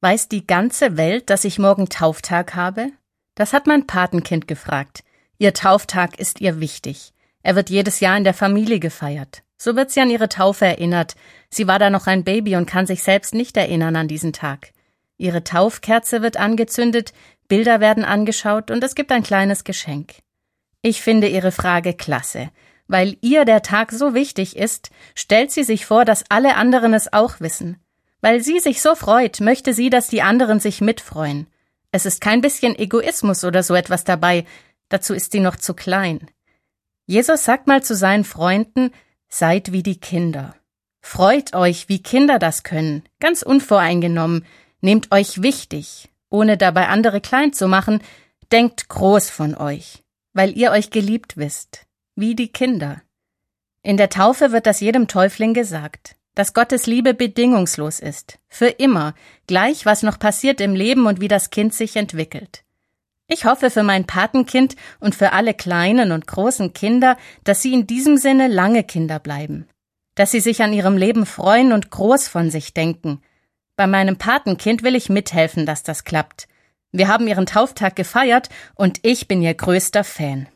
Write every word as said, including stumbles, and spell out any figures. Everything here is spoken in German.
Weiß die ganze Welt, dass ich morgen Tauftag habe? Das hat mein Patenkind gefragt. Ihr Tauftag ist ihr wichtig. Er wird jedes Jahr in der Familie gefeiert. So wird sie an ihre Taufe erinnert. Sie war da noch ein Baby und kann sich selbst nicht erinnern an diesen Tag. Ihre Taufkerze wird angezündet, Bilder werden angeschaut und es gibt ein kleines Geschenk. Ich finde Ihre Frage klasse. Weil ihr der Tag so wichtig ist, stellt sie sich vor, dass alle anderen es auch wissen. Weil sie sich so freut, möchte sie, dass die anderen sich mitfreuen. Es ist kein bisschen Egoismus oder so etwas dabei, dazu ist sie noch zu klein. Jesus sagt mal zu seinen Freunden, seid wie die Kinder. Freut euch, wie Kinder das können, ganz unvoreingenommen, nehmt euch wichtig, ohne dabei andere klein zu machen, denkt groß von euch, weil ihr euch geliebt wisst, wie die Kinder. In der Taufe wird das jedem Täufling gesagt, dass Gottes Liebe bedingungslos ist, für immer, gleich was noch passiert im Leben und wie das Kind sich entwickelt. Ich hoffe für mein Patenkind und für alle kleinen und großen Kinder, dass sie in diesem Sinne lange Kinder bleiben, dass sie sich an ihrem Leben freuen und groß von sich denken. Bei meinem Patenkind will ich mithelfen, dass das klappt. Wir haben ihren Tauftag gefeiert und ich bin ihr größter Fan.